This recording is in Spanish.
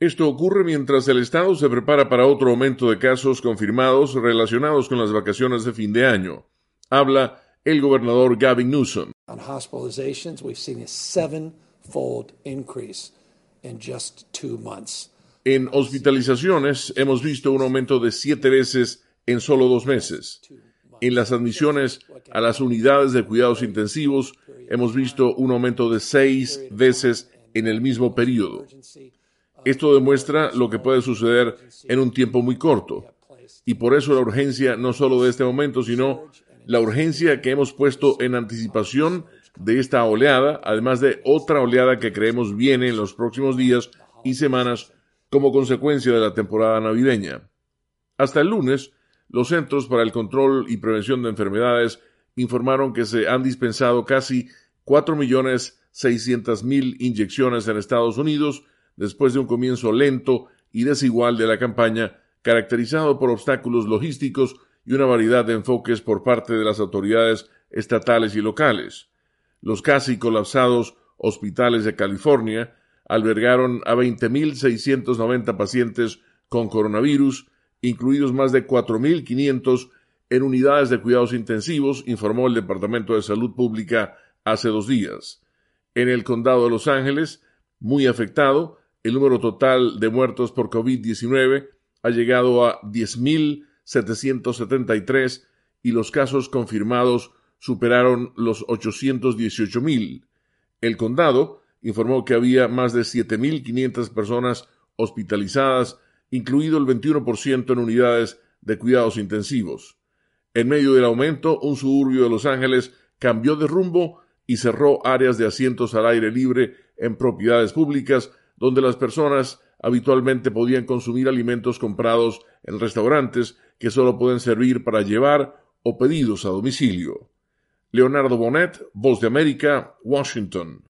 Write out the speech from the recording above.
Esto ocurre mientras el estado se prepara para otro aumento de casos confirmados relacionados con las vacaciones de fin de año. Habla el gobernador Gavin Newsom. On hospitalizations, we've seen a 7-fold increase in just 2 months. En hospitalizaciones hemos visto un aumento de 7 veces en solo 2 meses. En las admisiones a las unidades de cuidados intensivos hemos visto un aumento de 6 veces en el mismo periodo. Esto demuestra lo que puede suceder en un tiempo muy corto. Y por eso la urgencia no solo de este momento, sino la urgencia que hemos puesto en anticipación de esta oleada, además de otra oleada que creemos viene en los próximos días y semanas como consecuencia de la temporada navideña. Hasta el lunes, los Centros para el Control y Prevención de Enfermedades informaron que se han dispensado casi 4.600.000 inyecciones en Estados Unidos después de un comienzo lento y desigual de la campaña, caracterizado por obstáculos logísticos y una variedad de enfoques por parte de las autoridades estatales y locales. Los casi colapsados hospitales de California albergaron a 20.690 pacientes con coronavirus, incluidos más de 4.500 en unidades de cuidados intensivos, informó el Departamento de Salud Pública hace 2 días. En el condado de Los Ángeles, muy afectado, el número total de muertos por COVID-19 ha llegado a 10.773 y los casos confirmados superaron los 818.000. El condado informó que había más de 7.500 personas hospitalizadas, incluido el 21% en unidades de cuidados intensivos. En medio del aumento, un suburbio de Los Ángeles cambió de rumbo y cerró áreas de asientos al aire libre en propiedades públicas donde las personas habitualmente podían consumir alimentos comprados en restaurantes que solo pueden servir para llevar o pedidos a domicilio. Leonardo Bonet, Voz de América, Washington.